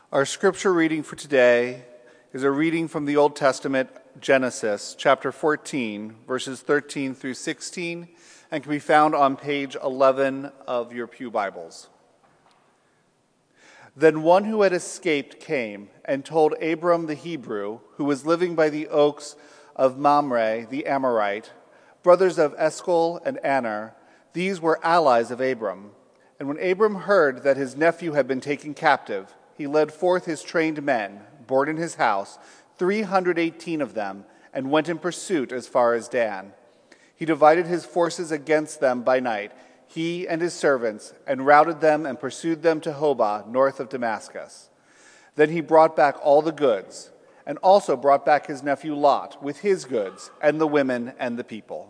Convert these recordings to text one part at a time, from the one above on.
Our scripture reading for today is a reading from the Old Testament, Genesis, chapter 14, verses 13 through 16, and can be found on page 11 of your pew Bibles. Then one who had escaped came and told Abram the Hebrew, who was living by the oaks of Mamre the Amorite, brothers of Eshcol and Aner. These were allies of Abram. And when Abram heard that his nephew had been taken captive, he led forth his trained men, born in his house, 318 of them, and went in pursuit as far as Dan. He divided his forces against them by night, he and his servants, and routed them and pursued them to Hobah, north of Damascus. Then he brought back all the goods, and also brought back his nephew Lot with his goods, and the women and the people.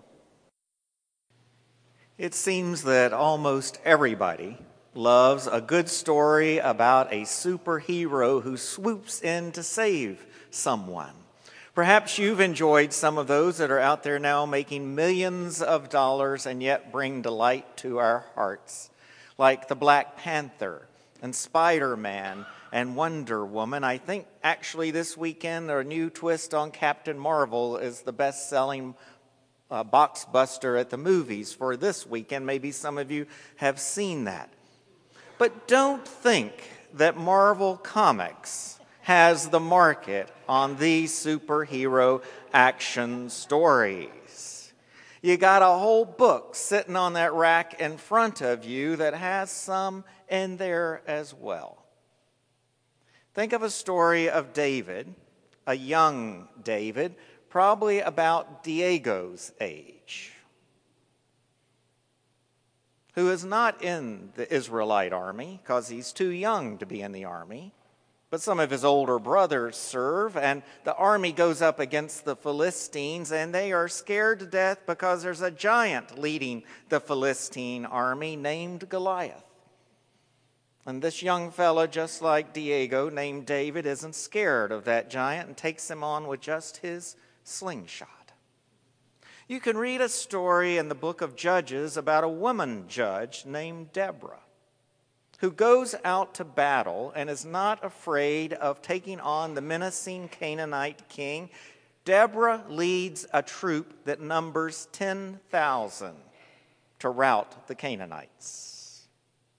It seems that almost everybody loves a good story about a superhero who swoops in to save someone. Perhaps you've enjoyed some of those that are out there now making millions of dollars and yet bring delight to our hearts, like the Black Panther and Spider-Man and Wonder Woman. I think actually this weekend a new twist on Captain Marvel is the best-selling box buster at the movies for this weekend. Maybe some of you have seen that. But don't think that Marvel Comics has the market on these superhero action stories. You got a whole book sitting on that rack in front of you that has some in there as well. Think of a story of David, a young David, probably about Diego's age, who is not in the Israelite army because he's too young to be in the army. But some of his older brothers serve, and the army goes up against the Philistines, and they are scared to death because there's a giant leading the Philistine army named Goliath. And this young fella, just like Diego, named David, isn't scared of that giant and takes him on with just his slingshot. You can read a story in the book of Judges about a woman judge named Deborah, who goes out to battle and is not afraid of taking on the menacing Canaanite king. Deborah leads a troop that numbers 10,000 to rout the Canaanites.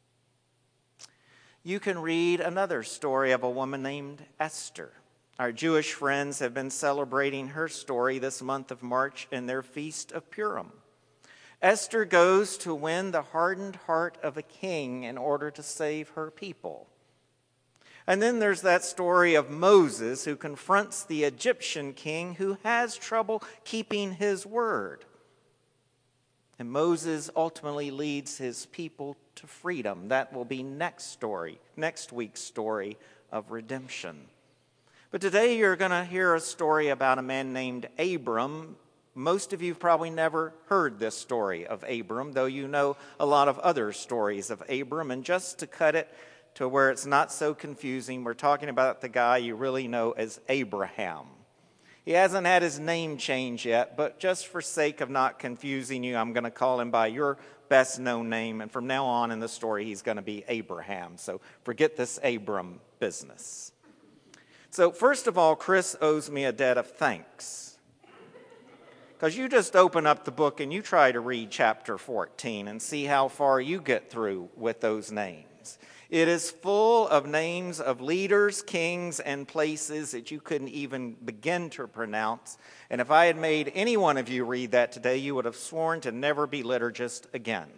You can read another story of a woman named Esther. Our Jewish friends have been celebrating her story this month of March in their Feast of Purim. Esther goes to win the hardened heart of a king in order to save her people. And then there's that story of Moses who confronts the Egyptian king who has trouble keeping his word. And Moses ultimately leads his people to freedom. That will be next week's story of redemption. But today you're going to hear a story about a man named Abram. Most of you have probably never heard this story of Abram, though you know a lot of other stories of Abram. And just to cut it to where it's not so confusing, we're talking about the guy you really know as Abraham. He hasn't had his name changed yet, but just for sake of not confusing you, I'm going to call him by your best known name. And from now on in the story, he's going to be Abraham. So forget this Abram business. So first of all, Chris owes me a debt of thanks. Because you just open up the book and you try to read chapter 14 and see how far you get through with those names. It is full of names of leaders, kings, and places that you couldn't even begin to pronounce. And if I had made any one of you read that today, you would have sworn to never be liturgist again.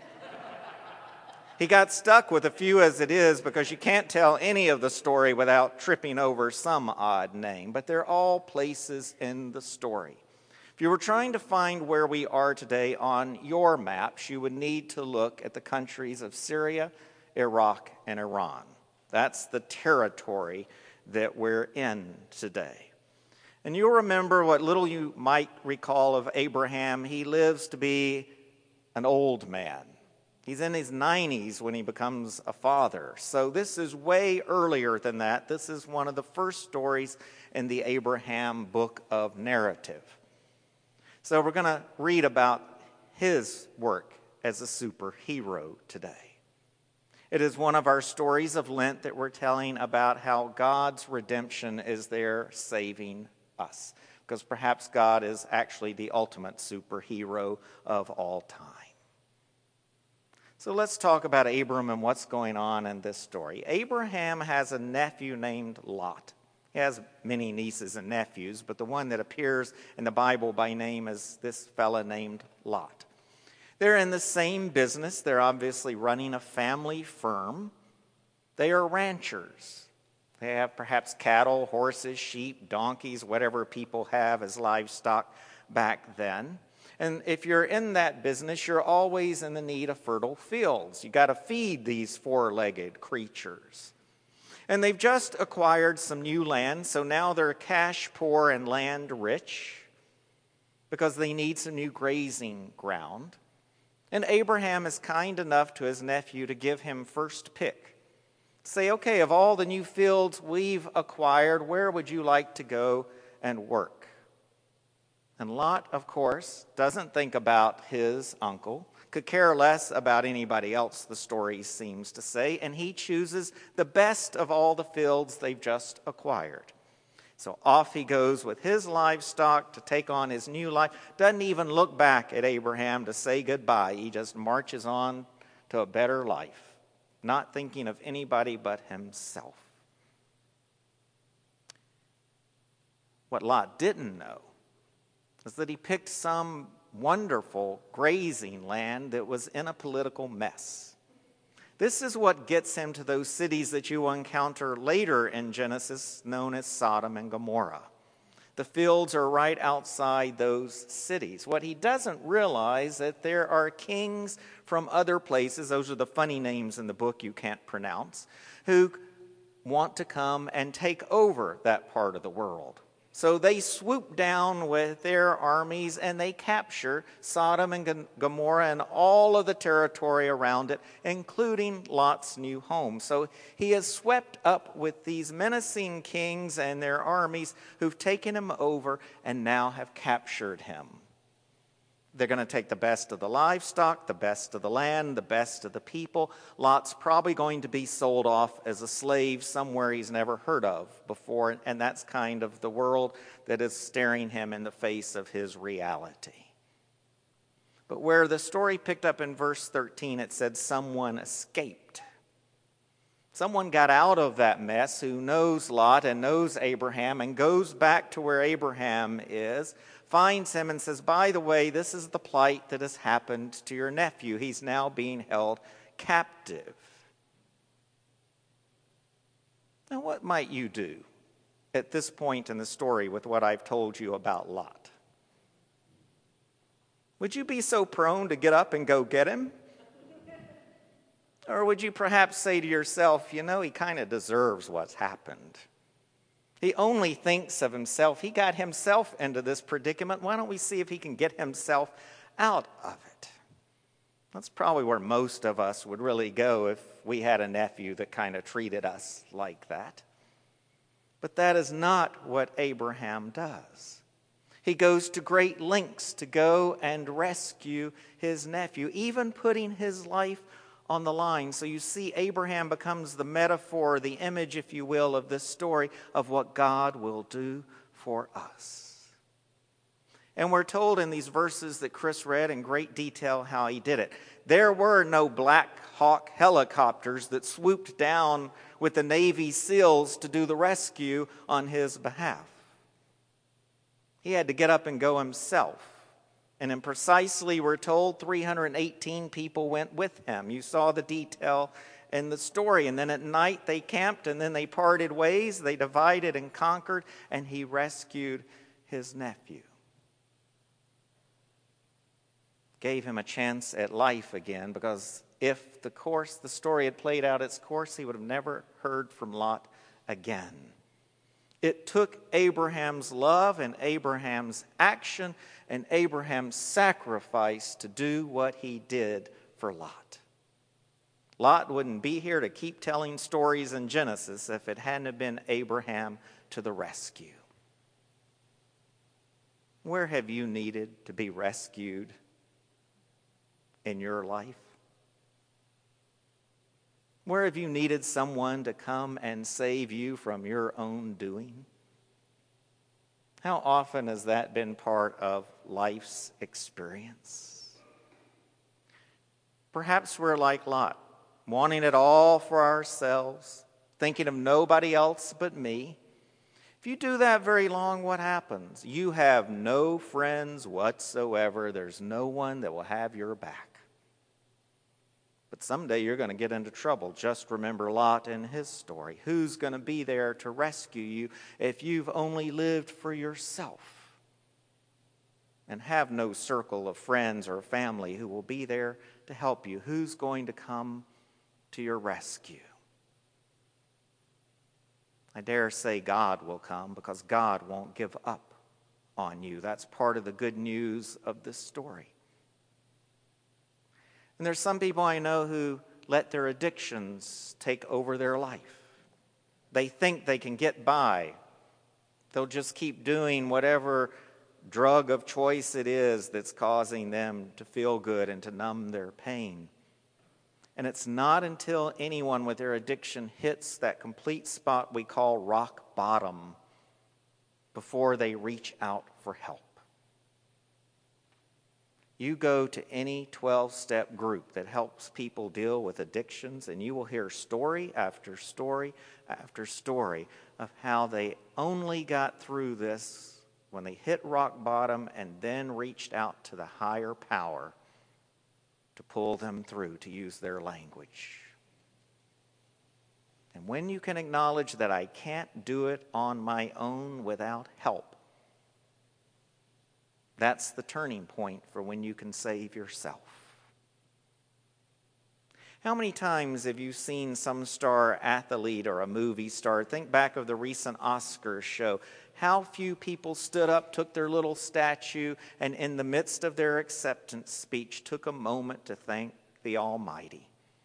He got stuck with a few as it is because you can't tell any of the story without tripping over some odd name. But they're all places in the story. If you were trying to find where we are today on your maps, you would need to look at the countries of Syria, Iraq, and Iran. That's the territory that we're in today. And you'll remember what little you might recall of Abraham. He lives to be an old man. He's in his 90s when he becomes a father. So this is way earlier than that. This is one of the first stories in the Abraham book of narrative. So we're going to read about his work as a superhero today. It is one of our stories of Lent that we're telling about how God's redemption is there saving us. Because perhaps God is actually the ultimate superhero of all time. So let's talk about Abram and what's going on in this story. Abraham has a nephew named Lot. He has many nieces and nephews, but the one that appears in the Bible by name is this fella named Lot. They're in the same business. They're obviously running a family firm. They are ranchers. They have perhaps cattle, horses, sheep, donkeys, whatever people have as livestock back then. And if you're in that business, you're always in the need of fertile fields. You got to feed these four-legged creatures. And they've just acquired some new land, so now they're cash poor and land rich because they need some new grazing ground. And Abraham is kind enough to his nephew to give him first pick. Say, okay, of all the new fields we've acquired, where would you like to go and work? And Lot, of course, doesn't think about his uncle, could care less about anybody else, the story seems to say, and he chooses the best of all the fields they've just acquired. So off he goes with his livestock to take on his new life. Doesn't even look back at Abraham to say goodbye. He just marches on to a better life, not thinking of anybody but himself. What Lot didn't know is that he picked some wonderful grazing land that was in a political mess. This is what gets him to those cities that you will encounter later in Genesis, known as Sodom and Gomorrah. The fields are right outside those cities. What he doesn't realize that there are kings from other places, those are the funny names in the book you can't pronounce, who want to come and take over that part of the world. So they swoop down with their armies and they capture Sodom and Gomorrah and all of the territory around it, including Lot's new home. So he is swept up with these menacing kings and their armies who've taken him over and now have captured him. They're going to take the best of the livestock, the best of the land, the best of the people. Lot's probably going to be sold off as a slave somewhere he's never heard of before, and that's kind of the world that is staring him in the face of his reality. But where the story picked up in verse 13, it said someone escaped. Someone got out of that mess who knows Lot and knows Abraham and goes back to where Abraham is, finds him and says, by the way, this is the plight that has happened to your nephew. He's now being held captive. Now, what might you do at this point in the story with what I've told you about Lot? Would you be so prone to get up and go get him? Or would you perhaps say to yourself, you know, he kind of deserves what's happened. He only thinks of himself. He got himself into this predicament. Why don't we see if he can get himself out of it? That's probably where most of us would really go if we had a nephew that kind of treated us like that. But that is not what Abraham does. He goes to great lengths to go and rescue his nephew, even putting his life on the line. So you see, Abraham becomes the metaphor, the image, if you will, of this story of what God will do for us. And we're told in these verses that Chris read in great detail how he did it. There were no Black Hawk helicopters that swooped down with the Navy SEALs to do the rescue on his behalf. He had to get up and go himself. And in precisely, we're told, 318 people went with him. You saw the detail in the story. And then at night they camped and then they parted ways. They divided and conquered, and he rescued his nephew. Gave him a chance at life again, because if the story had played out its course, he would have never heard from Lot again. It took Abraham's love and Abraham's action and Abraham's sacrifice to do what he did for Lot. Lot wouldn't be here to keep telling stories in Genesis if it hadn't been Abraham to the rescue. Where have you needed to be rescued in your life? Where have you needed someone to come and save you from your own doing? How often has that been part of life's experience? Perhaps we're like Lot, wanting it all for ourselves, thinking of nobody else but me. If you do that very long, what happens? You have no friends whatsoever. There's no one that will have your back. But someday you're going to get into trouble. Just remember Lot and his story. Who's going to be there to rescue you if you've only lived for yourself and have no circle of friends or family who will be there to help you? Who's going to come to your rescue? I dare say God will come, because God won't give up on you. That's part of the good news of this story. And there's some people I know who let their addictions take over their life. They think they can get by. They'll just keep doing whatever drug of choice it is that's causing them to feel good and to numb their pain. And it's not until anyone with their addiction hits that complete spot we call rock bottom before they reach out for help. You go to any 12-step group that helps people deal with addictions, and you will hear story after story after story of how they only got through this when they hit rock bottom and then reached out to the higher power to pull them through, to use their language. And when you can acknowledge that I can't do it on my own without help, that's the turning point for when you can save yourself. How many times have you seen some star athlete or a movie star? Think back of the recent Oscars show. How few people stood up, took their little statue, and in the midst of their acceptance speech took a moment to thank the Almighty.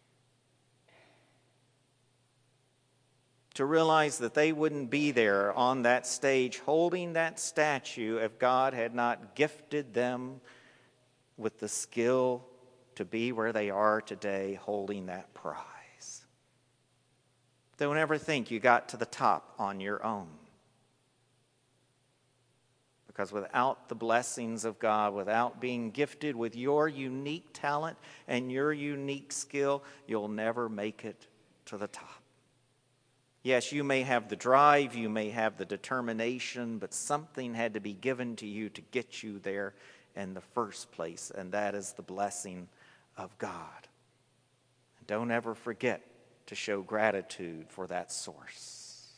To realize that they wouldn't be there on that stage holding that statue if God had not gifted them with the skill to be where they are today holding that prize. Don't ever think you got to the top on your own. Because without the blessings of God, without being gifted with your unique talent and your unique skill, you'll never make it to the top. Yes, you may have the drive, you may have the determination, but something had to be given to you to get you there in the first place, and that is the blessing of God. And don't ever forget to show gratitude for that source.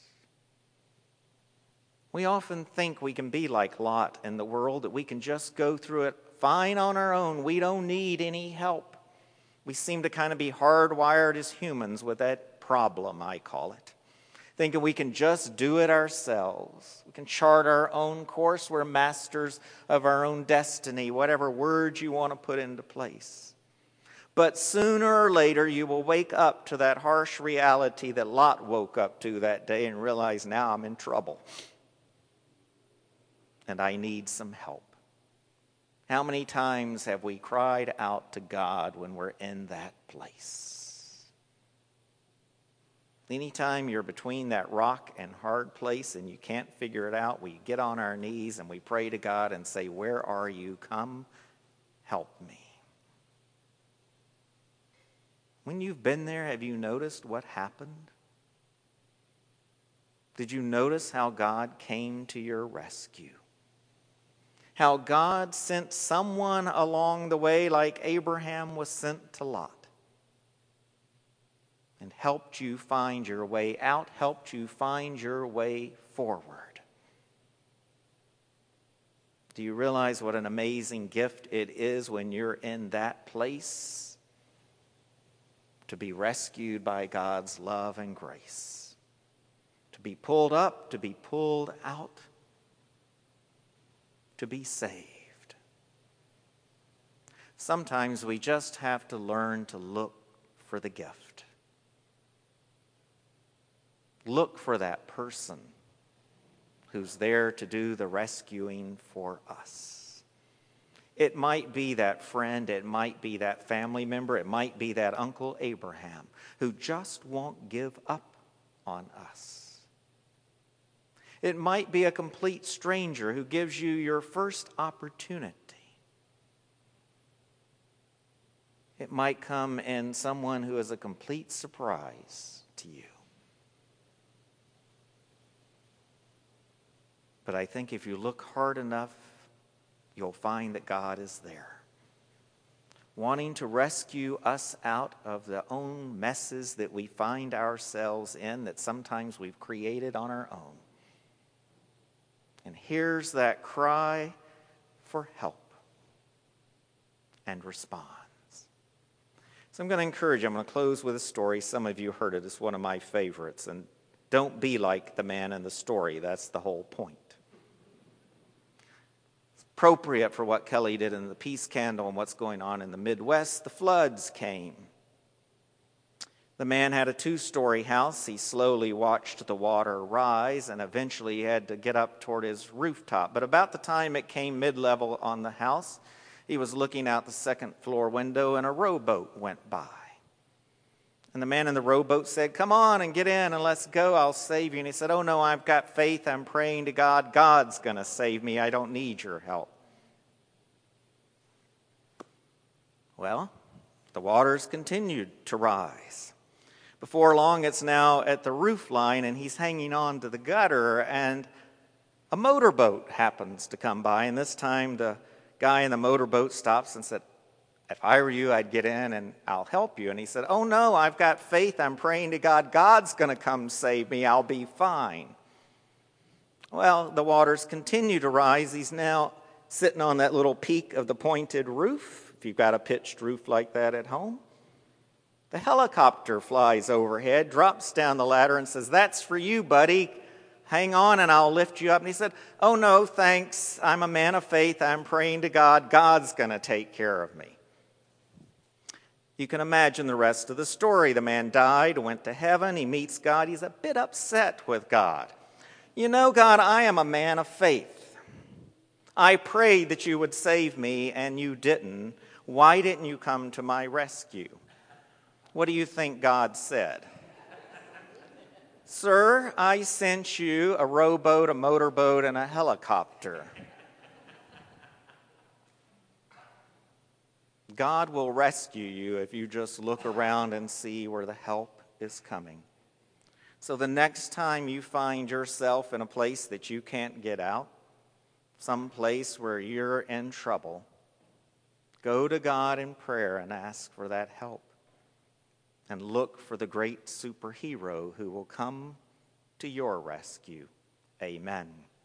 We often think we can be like Lot in the world, that we can just go through it fine on our own. We don't need any help. We seem to kind of be hardwired as humans with that problem, I call it. Thinking we can just do it ourselves. We can chart our own course. We're masters of our own destiny, whatever words you want to put into place. But sooner or later, you will wake up to that harsh reality that Lot woke up to that day and realize, now I'm in trouble. And I need some help. How many times have we cried out to God when we're in that place? Anytime you're between that rock and hard place and you can't figure it out, we get on our knees and we pray to God and say, where are you? Come help me. When you've been there, have you noticed what happened? Did you notice how God came to your rescue? How God sent someone along the way like Abraham was sent to Lot, and helped you find your way out, helped you find your way forward. Do you realize what an amazing gift it is when you're in that place to be rescued by God's love and grace? To be pulled up, to be pulled out, to be saved. Sometimes we just have to learn to look for the gift. Look for that person who's there to do the rescuing for us. It might be that friend, it might be that family member, it might be that Uncle Abraham who just won't give up on us. It might be a complete stranger who gives you your first opportunity. It might come in someone who is a complete surprise to you. But I think if you look hard enough, you'll find that God is there, wanting to rescue us out of the own messes that we find ourselves in, that sometimes we've created on our own. And hears that cry for help and responds. So I'm going to encourage you. I'm going to close with a story. Some of you heard it. It's one of my favorites. And don't be like the man in the story. That's the whole point. It's appropriate for what Kelly did in the Peace Candle and what's going on in the Midwest. The floods came. The man had a 2-story house. He slowly watched the water rise, and eventually he had to get up toward his rooftop. But about the time it came mid-level on the house, he was looking out the second-floor window, and a rowboat went by. And the man in the rowboat said, "Come on and get in and let's go. I'll save you." And he said, "Oh, no, I've got faith. I'm praying to God. God's going to save me. I don't need your help." Well, the waters continued to rise. Before long, it's now at the roof line, and he's hanging on to the gutter, and a motorboat happens to come by. And this time, the guy in the motorboat stops and said, "If I were you, I'd get in and I'll help you." And he said, "Oh, no, I've got faith. I'm praying to God. God's going to come save me. I'll be fine." Well, the waters continue to rise. He's now sitting on that little peak of the pointed roof, if you've got a pitched roof like that at home. The helicopter flies overhead, drops down the ladder, and says, "That's for you, buddy. Hang on and I'll lift you up." And he said, "Oh, no, thanks. I'm a man of faith. I'm praying to God. God's going to take care of me." You can imagine the rest of the story. The man died, went to heaven. He meets God. He's a bit upset with God. "You know, God, I am a man of faith. I prayed that you would save me, and you didn't. Why didn't you come to my rescue?" What do you think God said? "Sir, I sent you a rowboat, a motorboat, and a helicopter." God will rescue you if you just look around and see where the help is coming. So the next time you find yourself in a place that you can't get out, some place where you're in trouble, go to God in prayer and ask for that help. And look for the great superhero who will come to your rescue. Amen.